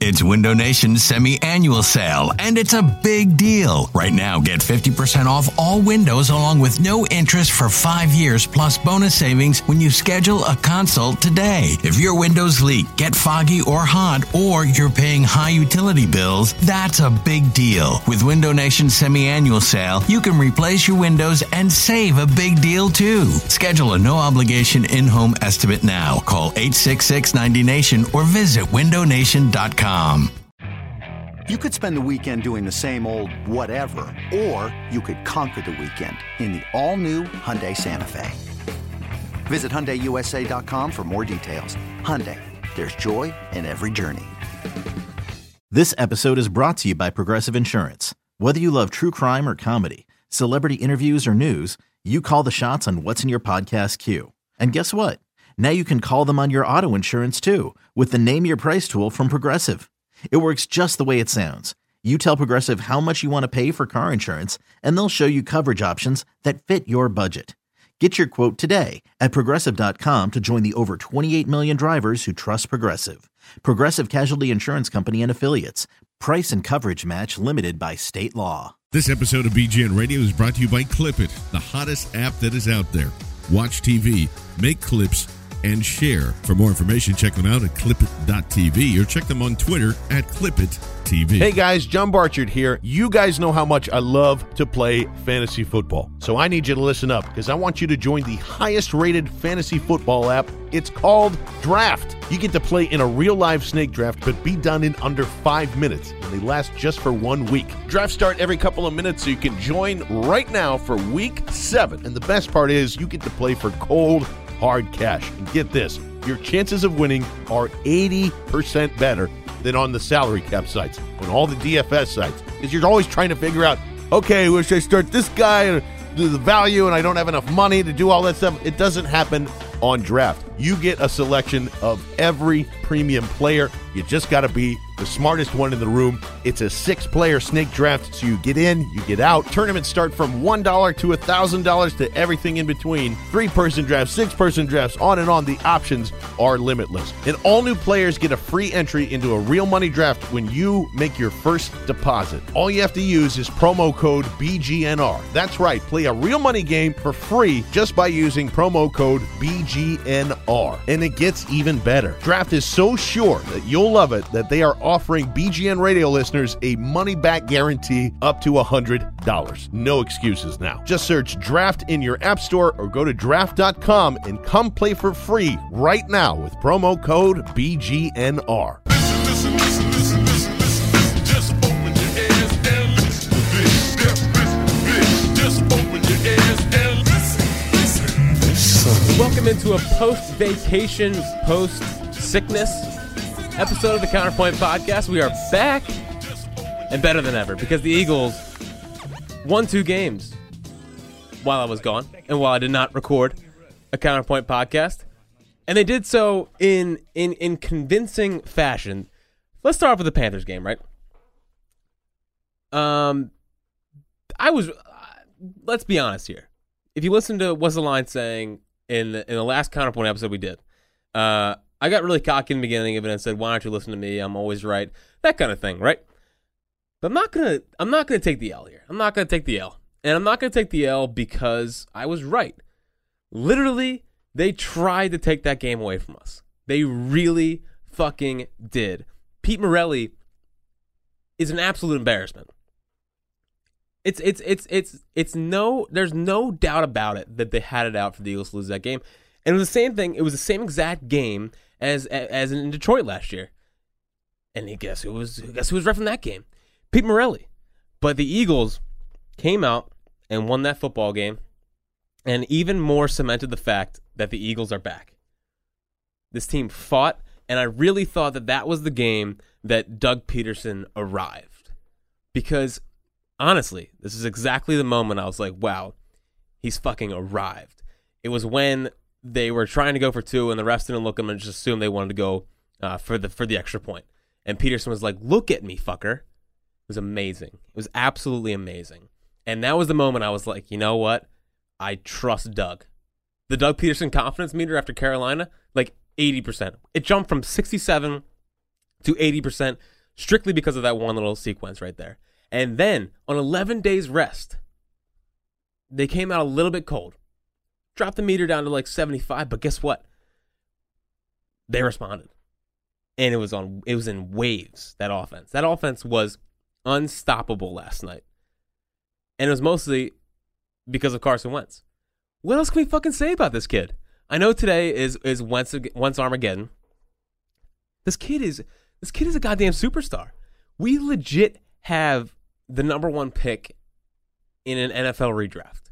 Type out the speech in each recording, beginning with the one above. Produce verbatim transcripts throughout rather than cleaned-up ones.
It's Window Nation's semi-annual sale, and it's a big deal. Right now, get fifty percent off all windows along with no interest for five years plus bonus savings when you schedule a consult today. If your windows leak, get foggy or hot, or you're paying high utility bills, that's a big deal. With Window Nation's semi-annual sale, you can replace your windows and save a big deal too. Schedule a no-obligation in-home estimate now. Call eight six six, ninety nation or visit window nation dot com. You could spend the weekend doing the same old whatever, or you could conquer the weekend in the all-new Hyundai Santa Fe. Visit Hyundai U S A dot com for more details. Hyundai, there's joy in every journey. This episode is brought to you by Progressive Insurance. Whether you love true crime or comedy, celebrity interviews or news, you call the shots on what's in your podcast queue. And guess what? Now you can call them on your auto insurance too with the Name Your Price tool from Progressive. It works just the way it sounds. You tell Progressive how much you want to pay for car insurance, and they'll show you coverage options that fit your budget. Get your quote today at Progressive dot com to join the over twenty-eight million drivers who trust Progressive. Progressive Casualty Insurance Company and Affiliates. Price and coverage match limited by state law. This episode of B G N Radio is brought to you by Clip It, the hottest app that is out there. Watch T V, make clips, and share. For more information, check them out at clip it dot t v or check them on Twitter at clip it t v. Hey guys, John Barchard here. You guys know how much I love to play fantasy football. So I need you to listen up because I want you to join the highest rated fantasy football app. It's called Draft. You get to play in a real live snake draft, but be done in under five minutes. And they last just for one week. Drafts start every couple of minutes, so you can join right now for week seven. And the best part is you get to play for cold, hard cash. And get this, your chances of winning are eighty percent better than on the salary cap sites, on all the D F S sites. Because you're always trying to figure out, okay, where should I start this guy and do the value, and I don't have enough money to do all that stuff. It doesn't happen on Draft. You get a selection of every premium player. You just got to be the smartest one in the room. It's a six-player snake draft, so you get in, you get out. Tournaments start from one dollar to one thousand dollars to everything in between. Three-person drafts, six-person drafts, on and on. The options are limitless. And all new players get a free entry into a real money draft when you make your first deposit. All you have to use is promo code B G N R. That's right, play a real money game for free just by using promo code B G N R. And it gets even better. Draft is so sure that you'll love it that they are offering B G N Radio listeners a money-back guarantee up to one hundred dollars. No excuses now. Just search Draft in your app store or go to draft dot com and come play for free right now with promo code B G N R. Listen, listen, listen, listen, listen. Just open your ears and listen to this. Listen, listen, just open your ears and listen, listen. Welcome into a post-vacation, post-sickness episode of the Counterpoint Podcast. We are back and better than ever because the Eagles won two games while I was gone and while I did not record a Counterpoint Podcast. And they did so in in in convincing fashion. Let's start off with the Panthers game, right? Um, I was. Uh, let's be honest here. If you listen to what's the line saying in the, in the last Counterpoint episode we did, uh, I got really cocky in the beginning of it and said, "Why don't you listen to me? I'm always right." That kind of thing, right? But I'm not gonna. I'm not gonna take the L here. I'm not gonna take the L, and I'm not gonna take the L because I was right. Literally. They tried to take that game away from us. They really fucking did. Pete Morelli is an absolute embarrassment. It's it's it's it's it's no there's no doubt about it that they had it out for the Eagles to lose that game. And it was the same thing. It was the same exact game as as in Detroit last year. And guess who was guess who was reffing that game? Pete Morelli. But the Eagles came out and won that football game. And even more cemented the fact that the Eagles are back. This team fought, and I really thought that that was the game that Doug Peterson arrived. Because, honestly, this is exactly the moment I was like, wow, he's fucking arrived. It was when they were trying to go for two, and the refs didn't look at them and just assumed they wanted to go uh, for the for the extra point. And Peterson was like, look at me, fucker. It was amazing. It was absolutely amazing. And that was the moment I was like, you know what? I trust Doug. The Doug Peterson confidence meter after Carolina, like eighty percent. It jumped from sixty-seven to eighty percent. strictly because of that one little sequence right there. And then on eleven days rest, they came out a little bit cold, dropped the meter down to like seventy-five. But guess what? They responded, and it was on. It was in waves. That offense. That offense was unstoppable last night, and it was mostly because of Carson Wentz. What else can we fucking say about this kid? I know today is is Wentz, Wentz Armageddon. This kid is this kid is a goddamn superstar. We legit have the number one pick in an N F L redraft,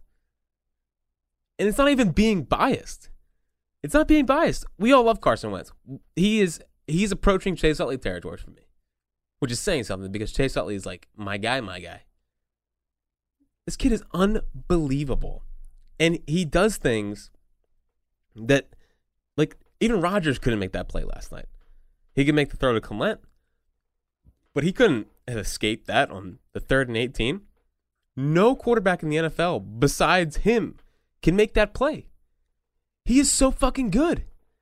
and it's not even being biased. It's not being biased. We all love Carson Wentz. He is he's approaching Chase Utley territory for me, which is saying something because Chase Utley is like my guy, my guy. This kid is unbelievable, and he does things that, like, even Rodgers couldn't make that play last night. He could make the throw to Clement, but he couldn't have escaped that on the third and eighteen. No quarterback in the N F L besides him can make that play. He is so fucking good.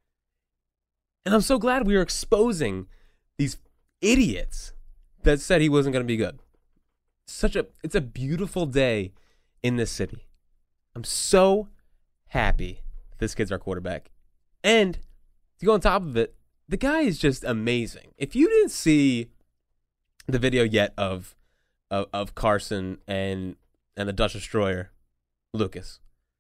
And I'm so glad we are exposing these idiots that said he wasn't going to be good. Such a it's a beautiful day in this city. I'm so happy this kid's our quarterback. And to go on top of it, the guy is just amazing. If you didn't see the video yet of of, of Carson and and the Dutch Destroyer, Lucas,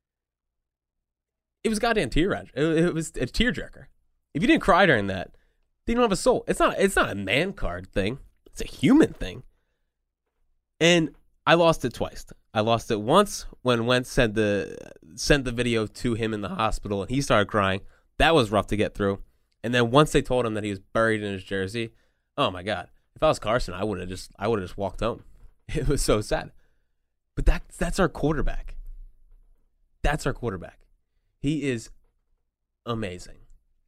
it was goddamn tear it, it was a tearjerker. If you didn't cry during that, then you don't have a soul. It's not it's not a man card thing. It's a human thing. And I lost it twice. I lost it once when Wentz sent the sent the video to him in the hospital and he started crying. That was rough to get through. And then once they told him that he was buried in his jersey, oh my God. If I was Carson, I would have just I would have just walked home. It was so sad. But that that's our quarterback. That's our quarterback. He is amazing.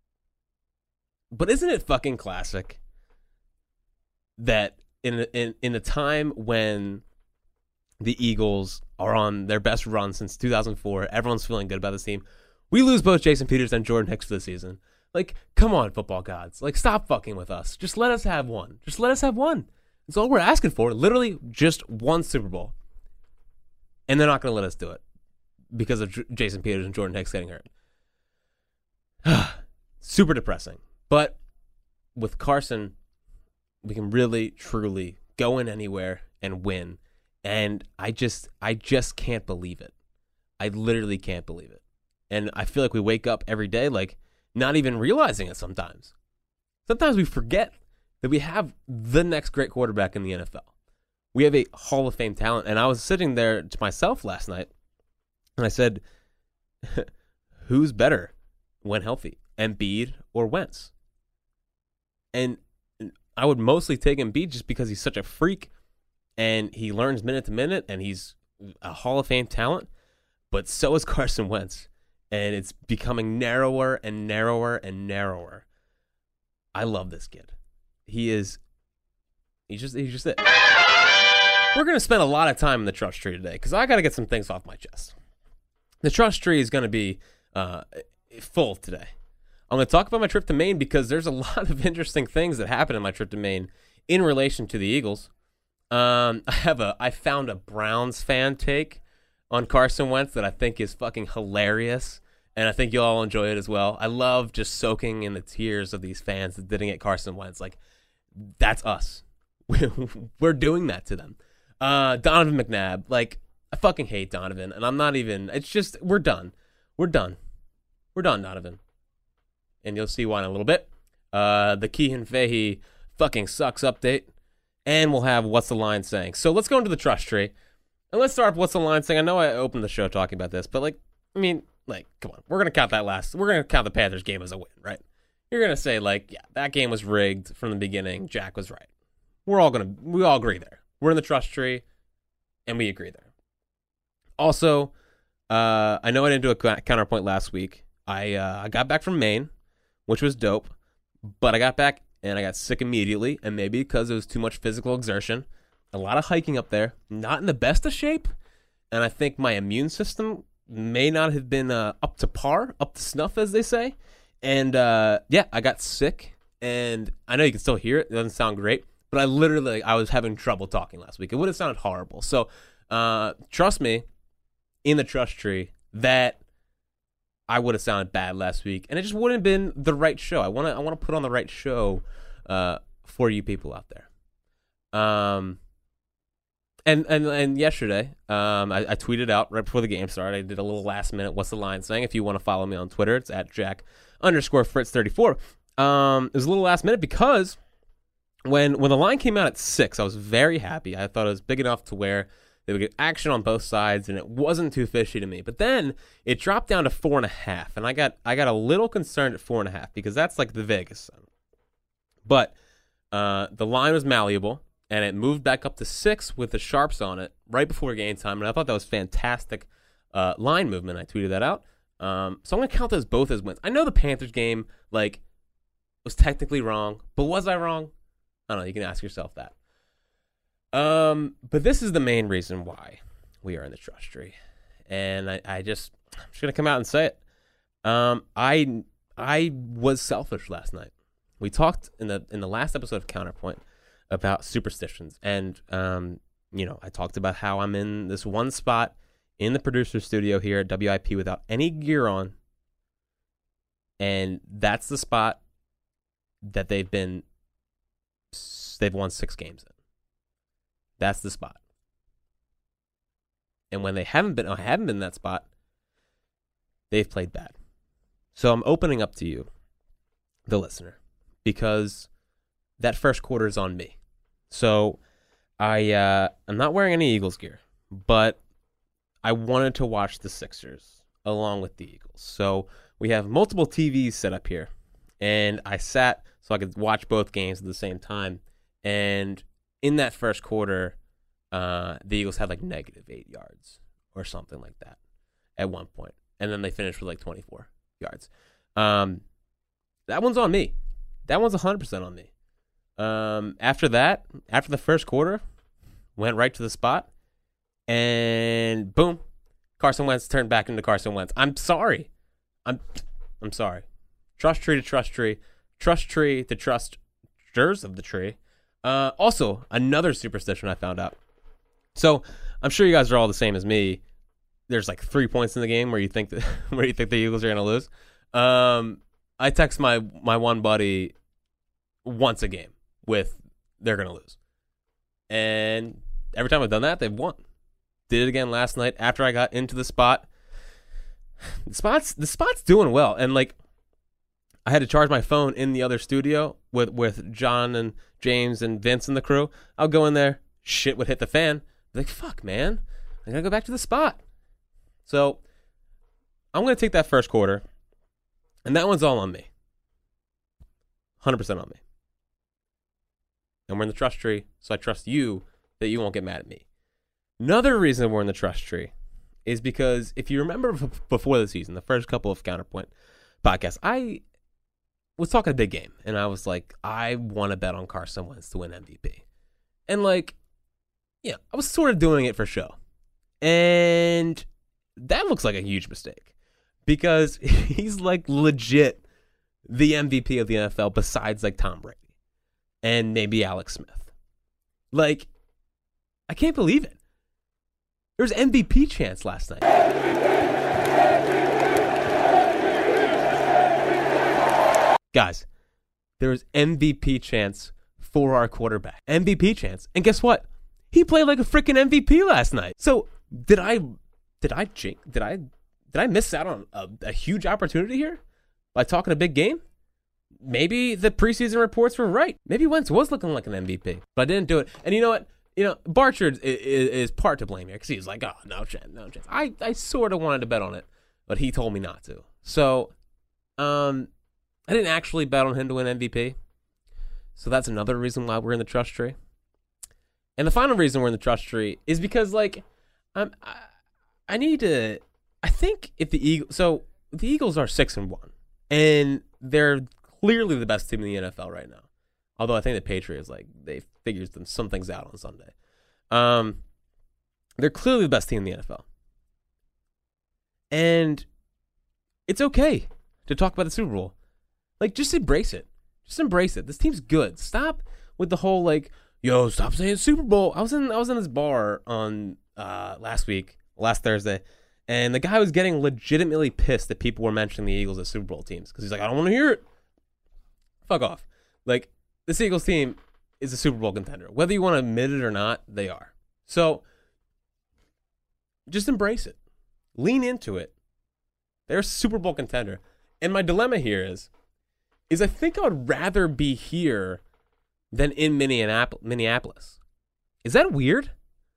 But isn't it fucking classic that in a, in in a time when the Eagles are on their best run since two thousand four, everyone's feeling good about this team, we lose both Jason Peters and Jordan Hicks for the season? Like, come on, football gods. Like, stop fucking with us. Just let us have one. Just let us have one. That's all we're asking for. Literally just one Super Bowl. And they're not going to let us do it because of J- Jason Peters and Jordan Hicks getting hurt. Super depressing. But with Carson, we can really, truly go in anywhere and win. And I just, I just can't believe it. I literally can't believe it. And I feel like we wake up every day like not even realizing it sometimes. Sometimes we forget that we have the next great quarterback in the N F L. We have a Hall of Fame talent. And I was sitting there to myself last night, and I said, who's better when healthy, Embiid or Wentz? And I would mostly take Embiid just because he's such a freak, and he learns minute to minute, and he's a Hall of Fame talent. But so is Carson Wentz. And it's becoming narrower and narrower and narrower. I love this kid. He is, he's just, he's just it. We're going to spend a lot of time in the trust tree today because I got to get some things off my chest. The trust tree is going to be uh, full today. I'm going to talk about my trip to Maine because there's a lot of interesting things that happened in my trip to Maine in relation to the Eagles. Um, I have a, I found a Browns fan take on Carson Wentz that I think is fucking hilarious, and I think you'll all enjoy it as well. I love just soaking in the tears of these fans that didn't get Carson Wentz. Like, that's us. We're doing that to them. Uh, Donovan McNabb, like, I fucking hate Donovan, and I'm not even, it's just, we're done. We're done. We're done, Donovan. And you'll see why in a little bit. Uh, the Keehan Fahey fucking sucks update, and we'll have What's the Line saying. So let's go into the trust tree. And let's start with What's the Line saying. I know I opened the show talking about this, but, like, I mean, like, come on. We're going to count that last. We're going to count the Panthers game as a win, right? You're going to say, like, yeah, that game was rigged from the beginning. Jack was right. We're all going to, we all agree there. We're in the trust tree, and we agree there. Also, uh, I know I didn't do a counterpoint last week. I uh, I got back from Maine, which was dope, but I got back, and I got sick immediately, and maybe because it was too much physical exertion. A lot of hiking up there, not in the best of shape, and I think my immune system may not have been uh, up to par, up to snuff, as they say. And, uh, yeah, I got sick, and I know you can still hear it. It doesn't sound great, but I literally, I was having trouble talking last week. It would have sounded horrible. So uh, trust me, in the trust tree, that I would have sounded bad last week, and it just wouldn't have been the right show. I want to I want to put on the right show uh, for you people out there. Um, and and and yesterday, um, I, I tweeted out right before the game started. I did a little last minute "What's the line?" saying. If you want to follow me on Twitter, it's at Jack underscore Fritz thirty-four. Um, it was a little last minute because when when the line came out at six, I was very happy. I thought it was big enough to where they would get action on both sides, and it wasn't too fishy to me. But then it dropped down to four and a half, and I got I got a little concerned at four and a half because that's like the Vegas. But uh, the line was malleable, and it moved back up to six with the sharps on it right before game time, and I thought that was fantastic uh, line movement. I tweeted that out. Um, so I'm going to count those both as wins. I know the Panthers game like was technically wrong, but was I wrong? I don't know. You can ask yourself that. Um, but this is the main reason why we are in the trust tree, and I, I just I'm just gonna come out and say it. Um, I I was selfish last night. We talked in the in the last episode of Counterpoint about superstitions, and um, you know, I talked about how I'm in this one spot in the producer studio here at W I P without any gear on, and that's the spot that they've been they've won six games in. That's the spot. And when they haven't been, I haven't been in that spot, they've played bad. So I'm opening up to you, the listener, because that first quarter is on me. So I, uh, I'm not wearing any Eagles gear, but I wanted to watch the Sixers along with the Eagles. So we have multiple T Vs set up here, and I sat so I could watch both games at the same time. And in that first quarter, uh, the Eagles had like negative eight yards or something like that at one point. And then they finished with like twenty-four yards. Um, that one's on me. That one's one hundred percent on me. Um, after that, after the first quarter, went right to the spot. And boom, Carson Wentz turned back into Carson Wentz. I'm sorry. I'm I'm sorry. Trust tree to trust tree. Trust tree to trusters of the tree. Uh, also, another superstition I found out. So I'm sure you guys are all the same as me. There's like three points in the game where you think that, where you think the Eagles are going to lose. Um, I text my my one buddy once a game with they're going to lose, and every time I've done that, they've won. Did it again last night after I got into the spot. The spot's the spot's doing well, and like I had to charge my phone in the other studio with with John and James and Vince and the crew. I'll go in there, shit would hit the fan. I'm like, fuck, man, I gotta go back to the spot. So I'm gonna take that first quarter, and that one's all on me, one hundred percent on me. And we're in the trust tree, so I trust you that you won't get mad at me. Another reason we're in the trust tree is because if you remember before the season, the first couple of Counterpoint podcasts, I was talking a big game, and I was like, I want to bet on Carson Wentz to win M V P. And like, yeah, I was sort of doing it for show. And that looks like a huge mistake because he's like legit the M V P of the N F L besides like Tom Brady and maybe Alex Smith. Like, I can't believe it. There was M V P chance last night. Guys, there was M V P chance for our quarterback. M V P chance. And guess what? He played like a freaking M V P last night. So did I did I did I did I miss out on a, a huge opportunity here by talking a big game? Maybe the preseason reports were right. Maybe Wentz was looking like an M V P, but I didn't do it. And you know what? You know, Barchard is, is, is part to blame here because he's like, oh, no chance, no chance. I, I sort of wanted to bet on it, but he told me not to. So, um, I didn't actually bet on him to win M V P. So that's another reason why we're in the trust tree. And the final reason we're in the trust tree is because, like, I'm, I, I need to, I think if the Eagles, so the Eagles are six and one, and they're clearly the best team in the N F L right now. Although I think the Patriots, like, they figured them, some things out on Sunday. Um, they're clearly the best team in the N F L. And it's okay to talk about the Super Bowl. Like, just embrace it. Just embrace it. This team's good. Stop with the whole like, yo, stop saying Super Bowl. I was in I was in this bar on uh, last week, last Thursday, and the guy was getting legitimately pissed that people were mentioning the Eagles as Super Bowl teams because he's like, I don't want to hear it. Fuck off. Like, this Eagles team is a Super Bowl contender. Whether you want to admit it or not, they are. So, just embrace it. Lean into it. They're a Super Bowl contender. And my dilemma here is, is I think I would rather be here than in Minneapolis. Is that weird?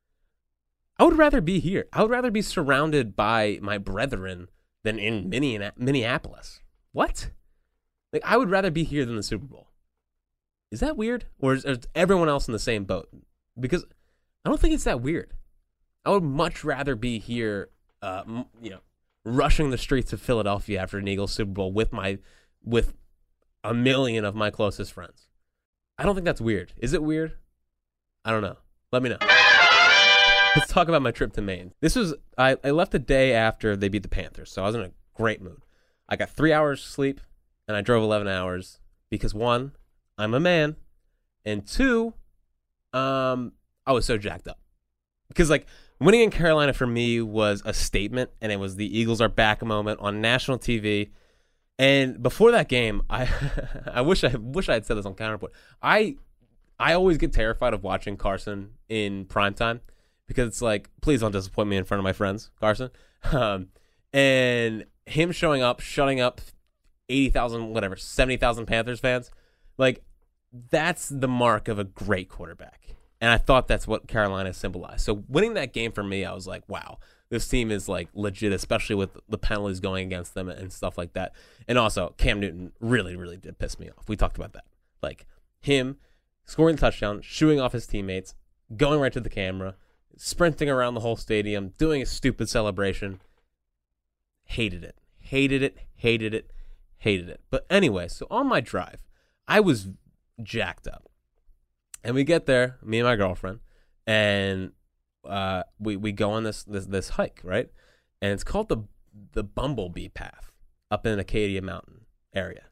I would rather be here. I would rather be surrounded by my brethren than in Minneapolis. What? Like, I would rather be here than the Super Bowl. Is that weird? Or is, is everyone else in the same boat? Because I don't think it's that weird. I would much rather be here, uh, you know, rushing the streets of Philadelphia after an Eagles Super Bowl with my, with a million of my closest friends. I don't think that's weird. Is it weird? I don't know. Let me know. Let's talk about my trip to Maine. This was, I, I left the day after they beat the Panthers, so I was in a great mood. I got three hours sleep, and I drove eleven hours because, one, I'm a man, and two, um, I was so jacked up. Because, like, winning in Carolina for me was a statement, and it was the Eagles are back moment on national T V. And before that game, I I wish I wish I had said this on Counterpoint. I I always get terrified of watching Carson in primetime because it's like, please don't disappoint me in front of my friends, Carson. Um, and him showing up, shutting up eighty thousand, whatever, seventy thousand Panthers fans, like, that's the mark of a great quarterback. And I thought that's what Carolina symbolized. So winning that game for me, I was like, wow, this team is like legit, especially with the penalties going against them and stuff like that. And also, Cam Newton really, really did piss me off. We talked about that. Like, him scoring the touchdown, shooing off his teammates, going right to the camera, sprinting around the whole stadium, doing a stupid celebration. Hated it. Hated it. Hated it. Hated it. But anyway, so on my drive, I was jacked up. And we get there, me and my girlfriend, and uh, we we go on this, this this hike, right? And it's called the the Bumblebee Path up in Acadia Mountain area.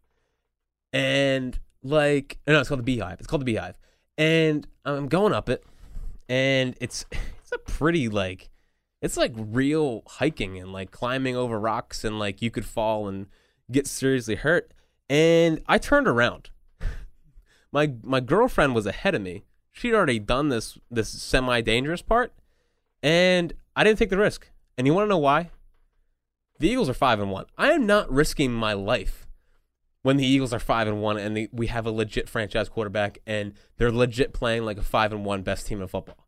And like, no, it's called the Beehive. It's called the Beehive. And I'm going up it, and it's it's a pretty like, it's like real hiking and like climbing over rocks, and like you could fall and get seriously hurt. And I turned around. My my girlfriend was ahead of me. She'd already done this this semi-dangerous part, and I didn't take the risk. And you want to know why? The Eagles are five and one. I am not risking my life when the Eagles are five and one, and the, we have a legit franchise quarterback, and they're legit playing like a five and one best team in football.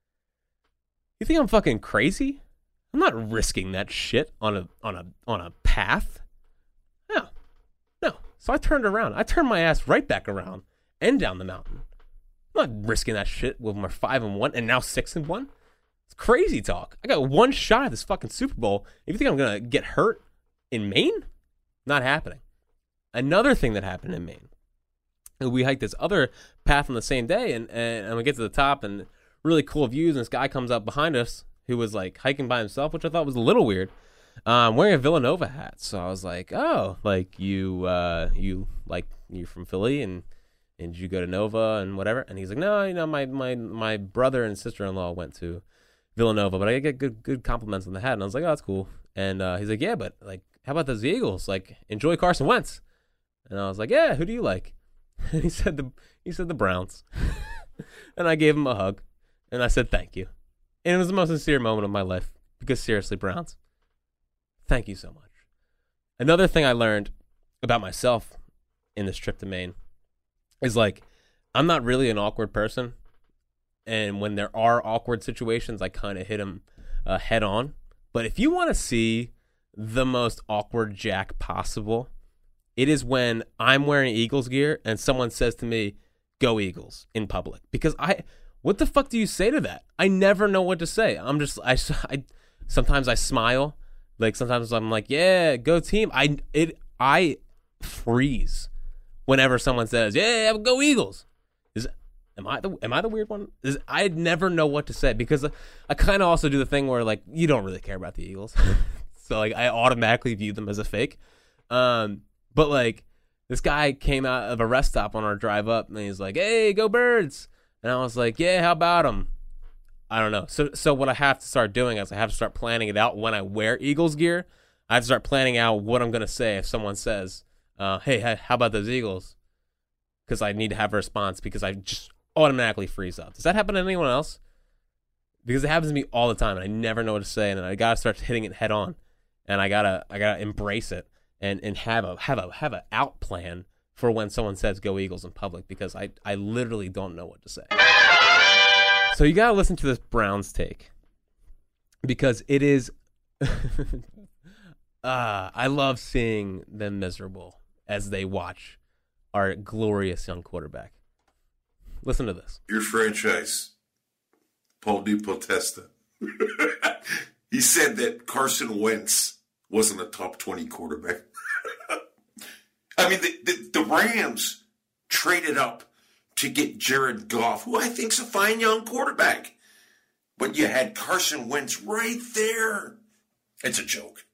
You think I'm fucking crazy? I'm not risking that shit on a on a on a path. No, no. So I turned around. I turned my ass right back around. And down the mountain. I'm not risking that shit when we're five and one and now six and one. It's crazy talk. I got one shot at this fucking Super Bowl. If you think I'm gonna get hurt in Maine, not happening. Another thing that happened in Maine, we hiked this other path on the same day, and and, and we get to the top, and really cool views. And this guy comes up behind us who was like hiking by himself, which I thought was a little weird. Um, wearing a Villanova hat, so I was like, oh, like you, uh, you like you're from Philly and. And did you go to Nova and whatever? And he's like, no, you know, my my my brother and sister-in-law went to Villanova, but I get good good compliments on the hat. And I was like, oh, that's cool. And uh, he's like, yeah, but like, how about those Eagles? Like, enjoy Carson Wentz. And I was like, yeah, who do you like? And he said the he said the Browns. And I gave him a hug, and I said thank you. And it was the most sincere moment of my life because seriously, Browns, thank you so much. Another thing I learned about myself in this trip to Maine is like, I'm not really an awkward person, and when there are awkward situations, I kind of hit them uh, head on. But if you want to see the most awkward jack possible, it is when I'm wearing Eagles gear and someone says to me, "Go Eagles," in public. Because I, what the fuck do you say to that? I never know what to say. I'm just, I, I sometimes I smile, like sometimes I'm like, "Yeah, go team." I it I freeze whenever someone says, "Yeah, go Eagles." Is am I the am I the weird one? Is I never know what to say because I, I kind of also do the thing where like you don't really care about the Eagles, so like I automatically view them as a fake. Um, but like This guy came out of a rest stop on our drive up, and he's like, "Hey, go Birds!" And I was like, "Yeah, how about them?" I don't know. So, so what I have to start doing is I have to start planning it out when I wear Eagles gear. I have to start planning out what I'm going to say if someone says, uh, "Hey, how about those Eagles?" Because I need to have a response because I just automatically freeze up. Does that happen to anyone else? Because it happens to me all the time, and I never know what to say, and I gotta start hitting it head on, and I gotta I gotta embrace it and, and have a have a have a out plan for when someone says "Go Eagles" in public, because I I literally don't know what to say. So you gotta listen to this Browns take, because it is. uh, I love seeing them miserable as they watch our glorious young quarterback. Listen to this. Your franchise, Paul DePotesta, he said that Carson Wentz wasn't a top twenty quarterback. I mean, the, the, the Rams traded up to get Jared Goff, who I think's a fine young quarterback. But you had Carson Wentz right there. It's a joke.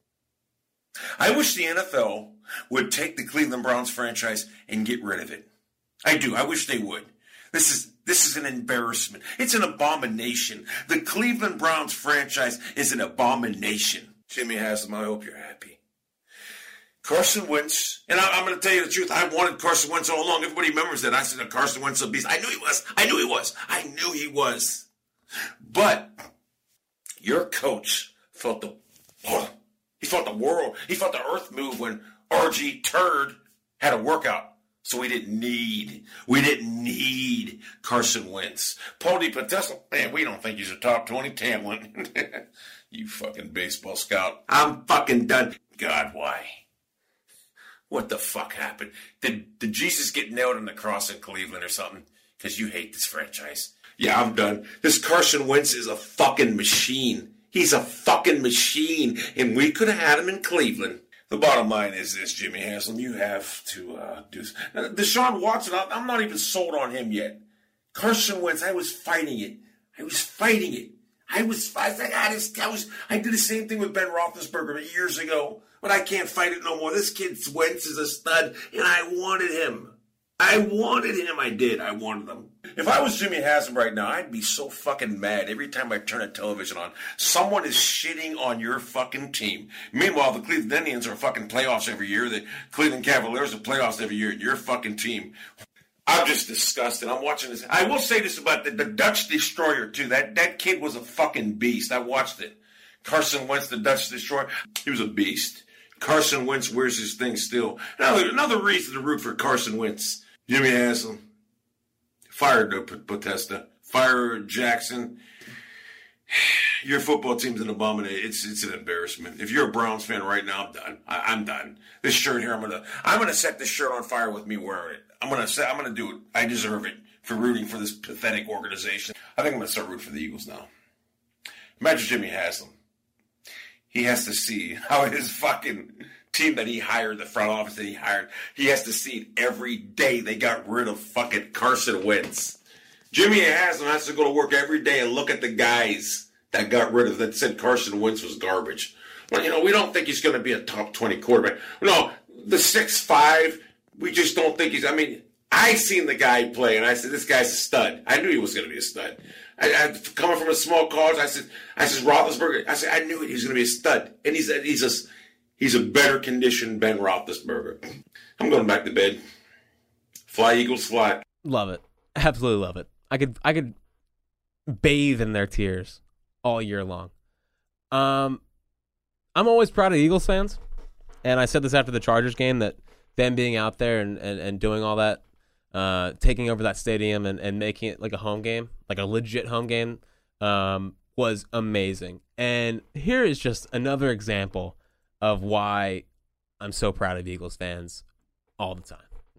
I wish the N F L would take the Cleveland Browns franchise and get rid of it. I do. I wish they would. This is this is an embarrassment. It's an abomination. The Cleveland Browns franchise is an abomination. Jimmy Haslam, I hope you're happy. Carson Wentz, and I, I'm going to tell you the truth. I wanted Carson Wentz all along. Everybody remembers that. I said, Carson Wentz is a beast. I knew he was. I knew he was. I knew he was. But your coach felt the, oh, he felt the world. He felt the earth move when R G Turd had a workout. So we didn't need, we didn't need Carson Wentz. Paul DePotesta, man, we don't think he's a top twenty talent. You fucking baseball scout. I'm fucking done. God, why? What the fuck happened? Did, did Jesus get nailed on the cross in Cleveland or something? Because you hate this franchise. Yeah, I'm done. This Carson Wentz is a fucking machine. He's a fucking machine. And we could have had him in Cleveland. The bottom line is this, Jimmy Haslam. You have to uh, do this. Now, Deshaun Watson, I'm not even sold on him yet. Carson Wentz, I was fighting it. I was fighting it. I was, I, I, just, I was, I did the same thing with Ben Roethlisberger years ago, but I can't fight it no more. This kid Wentz is a stud, and I wanted him. I wanted him. I did. I wanted him. If I was Jimmy Haslam right now, I'd be so fucking mad every time I turn a television on. Someone is shitting on your fucking team. Meanwhile, the Cleveland Indians are fucking playoffs every year. The Cleveland Cavaliers are playoffs every year. And your fucking team. I'm just disgusted. I'm watching this. I will say this about the, the Dutch Destroyer, too. That, that kid was a fucking beast. I watched it. Carson Wentz, the Dutch Destroyer. He was a beast. Carson Wentz wears his thing still. Another, another reason to root for Carson Wentz. Jimmy Haslam. Fire Potesta. Fire Jackson. Your football team's an abomination. It's it's an embarrassment. If you're a Browns fan right now, I'm done. I, I'm done. This shirt here, I'm gonna I'm gonna set this shirt on fire with me wearing it. I'm gonna set, I'm gonna do it. I deserve it for rooting for this pathetic organization. I think I'm gonna start rooting for the Eagles now. Imagine Jimmy Haslam. He has to see how his fucking team that he hired, the front office that he hired, he has to see it every day they got rid of fucking Carson Wentz. Jimmy Haslam has to go to work every day and look at the guys that got rid of, that said Carson Wentz was garbage. Well, you know, we don't think he's going to be a top twenty quarterback. No, the six five, we just don't think he's, I mean, I seen the guy play and I said, this guy's a stud. I knew he was going to be a stud. I, I, coming from a small college, I said, I said, Roethlisberger, I said, I knew he was going to be a stud. And he's a, he's a, he's a better conditioned Ben Roethlisberger. I'm going back to bed. Fly, Eagles, fly. Love it. Absolutely love it. I could I could bathe in their tears all year long. Um, I'm always proud of Eagles fans, and I said this after the Chargers game, that them being out there and, and, and doing all that, uh, taking over that stadium and, and making it like a home game, like a legit home game, um, was amazing. And here is just another example of why I'm so proud of Eagles fans all the time.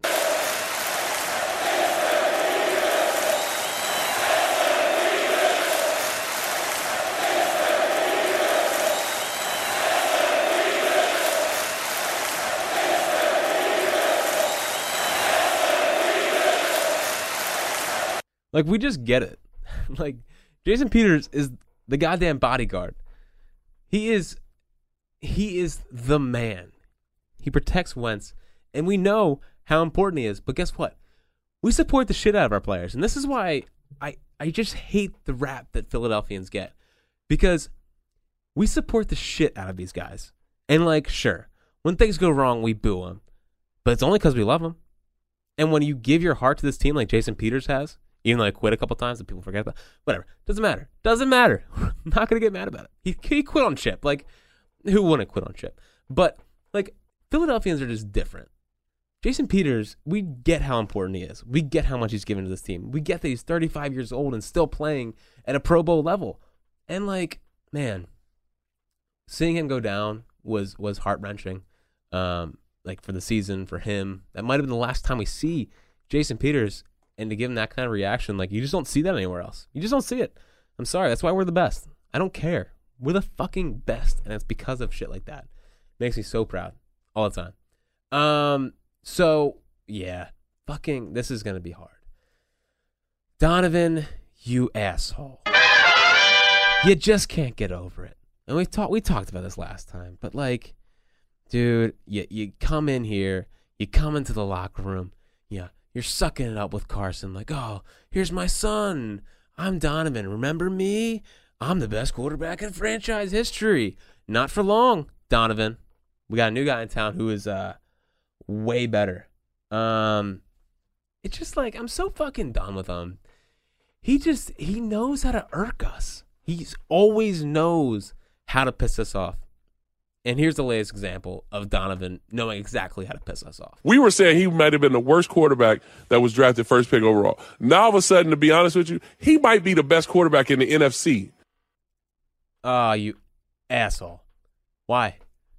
Like, we just get it. Like, Jason Peters is the goddamn bodyguard. He is, he is the man. He protects Wentz, and we know how important he is. But guess what? We support the shit out of our players. And this is why I, I just hate the rap that Philadelphians get. Because we support the shit out of these guys. And, like, sure, when things go wrong, we boo them. But it's only because we love them. And when you give your heart to this team like Jason Peters has, even though I quit a couple times and people forget about it, whatever. Doesn't matter. Doesn't matter. I'm not going to get mad about it. He, he quit on Chip. Like, who wouldn't quit on Chip? But, like, Philadelphians are just different. Jason Peters, we get how important he is. We get how much he's given to this team. We get that he's thirty-five years old and still playing at a Pro Bowl level. And, like, man, seeing him go down was was heart-wrenching. Um, like, for the season, for him. That might have been the last time we see Jason Peters. And to give him that kind of reaction, like, you just don't see that anywhere else. You just don't see it. I'm sorry. That's why we're the best. I don't care. We're the fucking best. And it's because of shit like that. Makes me so proud all the time. Um... So, yeah, fucking, this is going to be hard. Donovan, you asshole. You just can't get over it. And we talked we talked about this last time, but like, dude, you, you come in here, you come into the locker room, yeah, you're sucking it up with Carson, like, oh, here's my son. I'm Donovan. Remember me? I'm the best quarterback in franchise history. Not for long, Donovan. We got a new guy in town who is, uh, way better. Um, it's just like, I'm so fucking done with him. He just, he knows how to irk us. He always knows how to piss us off. And here's the latest example of Donovan knowing exactly how to piss us off. We were saying he might have been the worst quarterback that was drafted first pick overall. Now, all of a sudden, to be honest with you, he might be the best quarterback in the N F C. Ah, uh, you asshole. Why?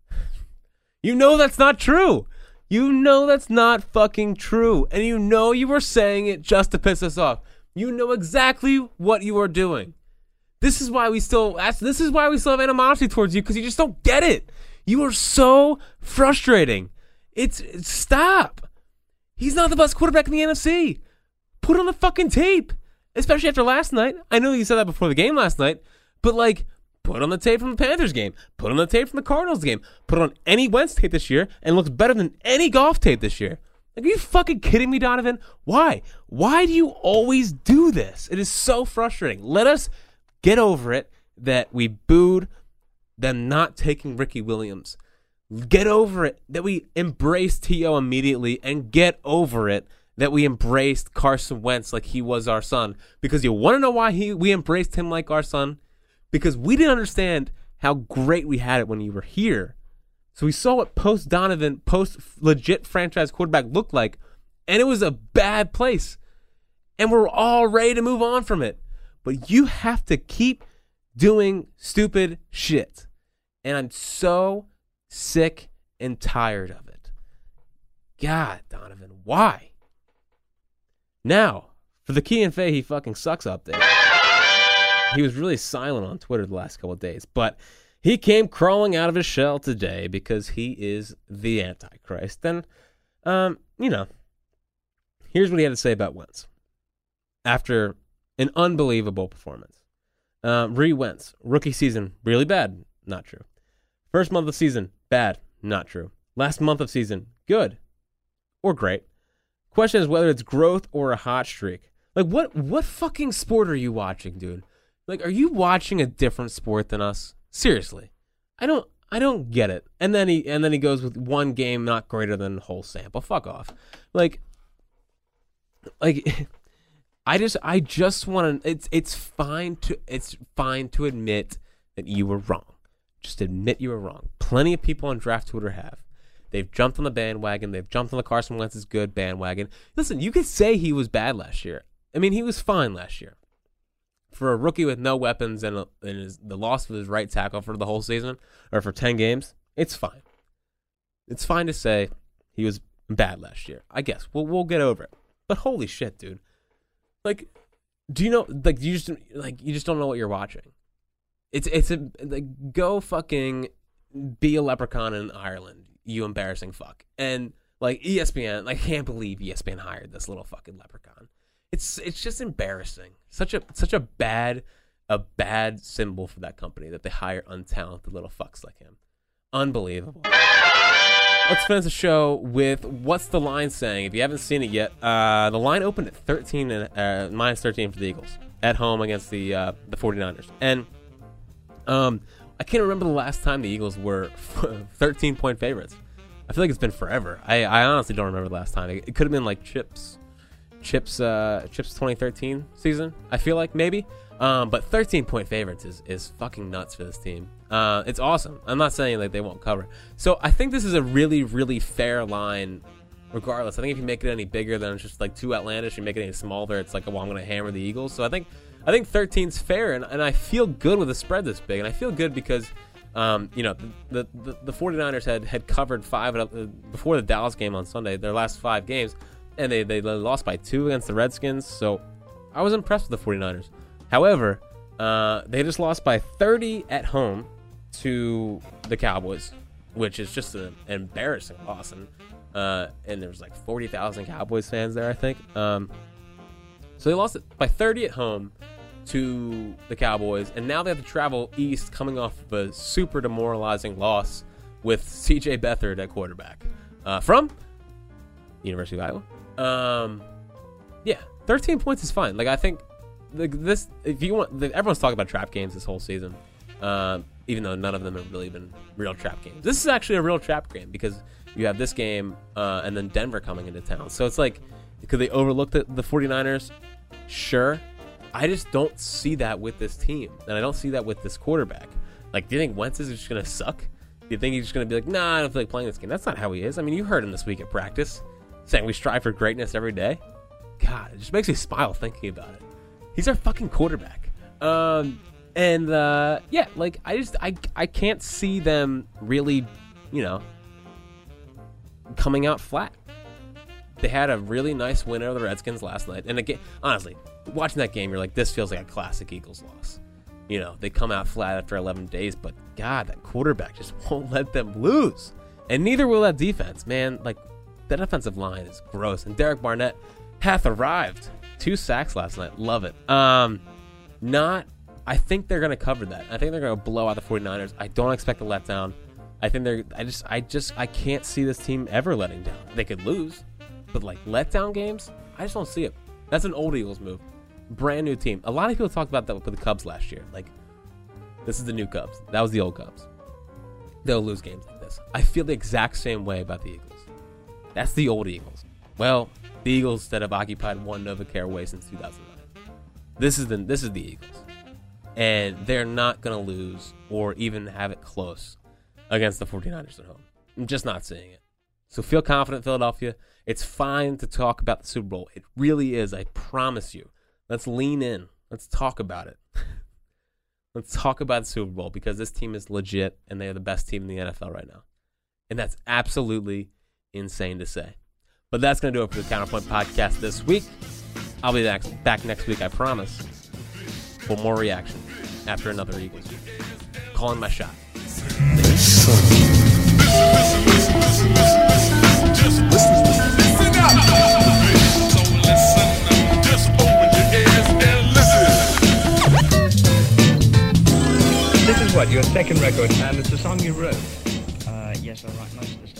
You know that's not true. You know that's not fucking true. And you know you were saying it just to piss us off. You know exactly what you are doing. This is why we still this is why we still have animosity towards you, because you just don't get it. You are so frustrating. It's, it's stop. He's not the best quarterback in the N F C. Put on the fucking tape. Especially after last night. I know you said that before the game last night, but like, put on the tape from the Panthers game. Put on the tape from the Cardinals game. Put on any Wentz tape this year and looks better than any golf tape this year. Like, are you fucking kidding me, Donovan? Why? Why do you always do this? It is so frustrating. Let us get over it that we booed them not taking Ricky Williams. Get over it that we embraced T O immediately, and get over it that we embraced Carson Wentz like he was our son. Because you want to know why he we embraced him like our son? Because we didn't understand how great we had it when you were here. So we saw what post-Donovan, post-legit franchise quarterback looked like, and it was a bad place. And we're all ready to move on from it. But you have to keep doing stupid shit. And I'm so sick and tired of it. God, Donovan, why? Now, for the Key and Faye, he fucking sucks update. He was really silent on Twitter the last couple of days, but he came crawling out of his shell today because he is the Antichrist. And, um, you know, here's what he had to say about Wentz after an unbelievable performance. Uh, Ree Wentz, rookie season, really bad. Not true. First month of season, bad. Not true. Last month of season, good or great. Question is whether it's growth or a hot streak. Like, what, what fucking sport are you watching, dude? Like, are you watching a different sport than us? Seriously. I don't I don't get it. And then he and then he goes with one game not greater than whole sample. Fuck off. Like like I just I just want to it's it's fine to it's fine to admit that you were wrong. Just admit you were wrong. Plenty of people on Draft Twitter have. They've jumped on the bandwagon. They've jumped on the Carson Wentz is good bandwagon. Listen, you could say he was bad last year. I mean, he was fine last year. For a rookie with no weapons and, a, and his, the loss of his right tackle for the whole season, or for ten games, it's fine. It's fine to say he was bad last year. I guess we'll we'll get over it. But holy shit, dude! Like, do you know? Like, you just like you just don't know what you're watching. It's it's a like go fucking be a leprechaun in Ireland, you embarrassing fuck. And like E S P N, like, I can't believe E S P N hired this little fucking leprechaun. It's it's just embarrassing. Such a such a bad a bad symbol for that company that they hire untalented little fucks like him. Unbelievable. Let's finish the show with what's the line saying. If you haven't seen it yet, uh, the line opened at thirteen and uh, minus thirteen for the Eagles at home against the uh, the 49ers. And um, I can't remember the last time the Eagles were thirteen-point favorites. I feel like it's been forever. I, I honestly don't remember the last time. It, it could have been like Chips, Chips, uh, Chips twenty thirteen season. I feel like maybe. Um, but thirteen-point favorites is, is fucking nuts for this team. Uh, it's awesome. I'm not saying that they won't cover. So I think this is a really, really fair line regardless. I think if you make it any bigger, then it's just like too outlandish. You make it any smaller, it's like, well, I'm going to hammer the Eagles. So I think I think thirteen's fair, and, and I feel good with a spread this big. And I feel good because, um, you know, the, the, the 49ers had, had covered five uh, before the Dallas game on Sunday, their last five games, and they, they lost by two against the Redskins. So I was impressed with the 49ers. However, uh, they just lost by thirty at home to the Cowboys, which is just an embarrassing loss. And, uh, and there was like forty thousand Cowboys fans there, I think. Um, so they lost it by thirty at home to the Cowboys, and now they have to travel east coming off of a super demoralizing loss with C J Beathard at quarterback uh, from University of Iowa. Um, yeah, thirteen points is fine. Like, I think the, this, if you want, the, everyone's talking about trap games this whole season, uh, even though none of them have really been real trap games. This is actually a real trap game because you have this game uh, and then Denver coming into town. So it's like, could they overlook the, the 49ers? Sure. I just don't see that with this team, and I don't see that with this quarterback. Like, do you think Wentz is just going to suck? Do you think he's just going to be like, nah, I don't feel like playing this game? That's not how he is. I mean, you heard him this week at practice saying we strive for greatness every day. God, it just makes me smile thinking about it. He's our fucking quarterback. Um, and, uh, yeah, like, I just, I, I can't see them really, you know, coming out flat. They had a really nice win over the Redskins last night. And again, honestly, watching that game, you're like, this feels like a classic Eagles loss. You know, they come out flat after eleven days, but God, that quarterback just won't let them lose. And neither will that defense, man. Like, that offensive line is gross. And Derek Barnett hath arrived. Two sacks last night. Love it. Um, not, I think they're going to cover that. I think they're going to blow out the 49ers. I don't expect a letdown. I think they're, I just, I just, I can't see this team ever letting down. They could lose, but like letdown games, I just don't see it. That's an old Eagles move. Brand new team. A lot of people talked about that with the Cubs last year. Like, this is the new Cubs. That was the old Cubs. They'll lose games like this. I feel the exact same way about the Eagles. That's the old Eagles. Well, the Eagles that have occupied one NovaCare way since two thousand nine. This is the this is the Eagles, and they're not gonna lose or even have it close against the 49ers at home. I'm just not seeing it. So feel confident, Philadelphia. It's fine to talk about the Super Bowl. It really is. I promise you. Let's lean in. Let's talk about it. Let's talk about the Super Bowl because this team is legit and they are the best team in the N F L right now. And that's absolutely insane to say. But that's going to do it for the Counterpoint Podcast this week. I'll be back, back next week, I promise, for more reaction after another Eagles week. Calling my shot. This is what, your second record, and it's a song you wrote? Uh, yes, I write most of the